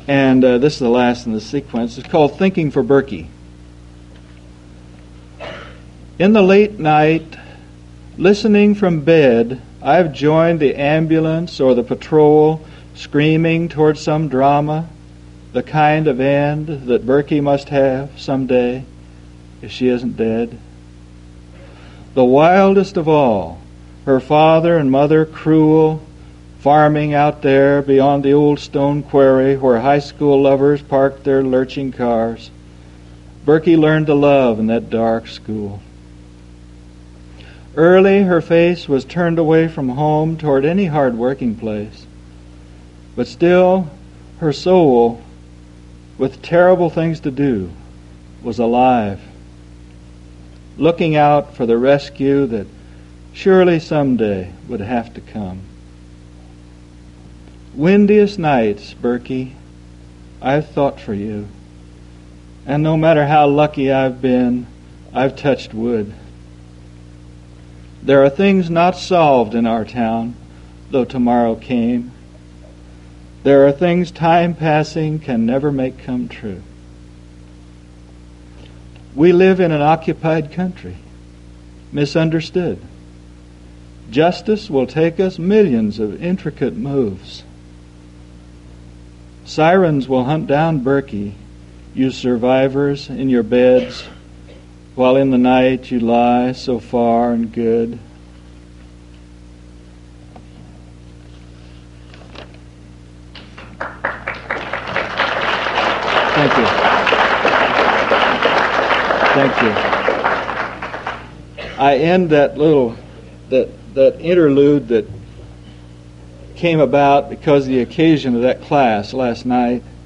And this is the last in the sequence. It's called Thinking for Berkey. In the late night, listening from bed, I've joined the ambulance or the patrol, screaming toward some drama, the kind of end that Berkey must have someday if she isn't dead. The wildest of all, her father and mother cruel, farming out there beyond the old stone quarry where high school lovers parked their lurching cars. Berkey learned to love in that dark school. Early, her face was turned away from home toward any hard working place. But still, her soul, with terrible things to do, was alive, looking out for the rescue that surely someday would have to come. Windiest nights, Berkey, I've thought for you. And no matter how lucky I've been, I've touched wood. There are things not solved in our town, though tomorrow came. There are things time passing can never make come true. We live in an occupied country, misunderstood. Justice will take us millions of intricate moves. Sirens will hunt down Berkey, you survivors in your beds, while in the night you lie so far and good. Thank you. Thank you. I end that interlude that came about because of the occasion of that class last night.